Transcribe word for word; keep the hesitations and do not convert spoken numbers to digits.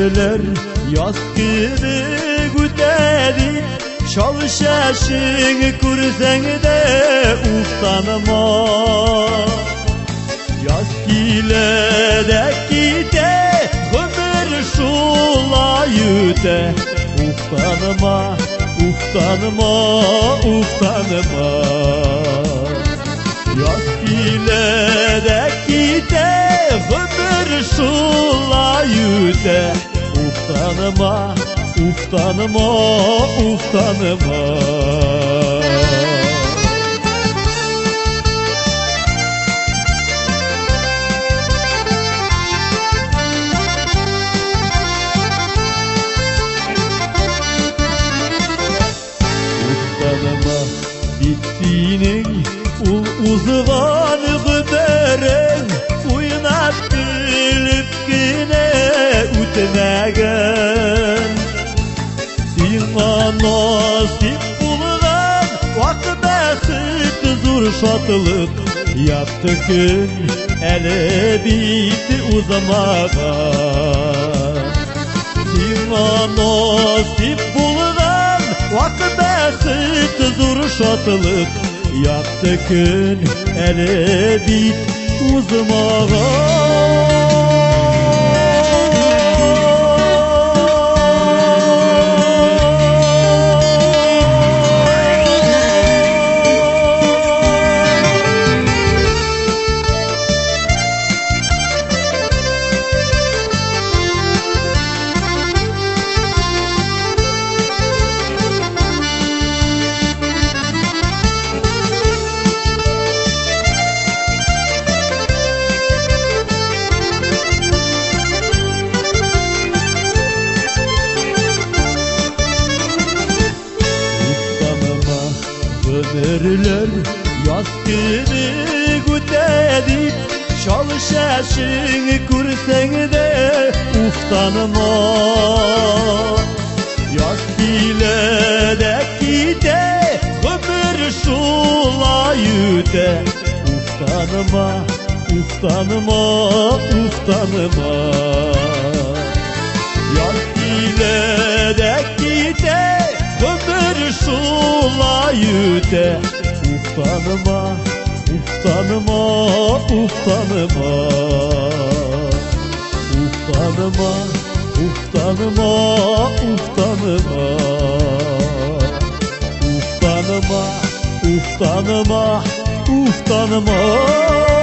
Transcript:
ömürler yaz gibi gütedi. Çalışaşın kursen de uftanma. Yaz gile gide ömür şulayı de. Uftanma, uftanma, uftanma. Yaz gile gide ömür şulayı de. Uftanma, uftanma, uftanma. Uftanma bittiğinin uzvan gıderen uynat bilip yine ütmegen. Sina nasip bulgan vakda hıt zur şatılık yaptı gün ele bitti uzamaga. Sina nasip bulgan vakda hıt zur şatılık yaptı gün ele bit uzamaga. Ömürler yaz gibi gütedi. Çalışaşın kursen de uftanma. Yaz gile gide ömür şulayı de. Uftanma, uftanma, uftanma. Yaz gile gide ömür şulayı de. Uftanma, uftanma, uftanma. Uftanma, uftanma, uftanma. Uftanma, uftanma, uftanma.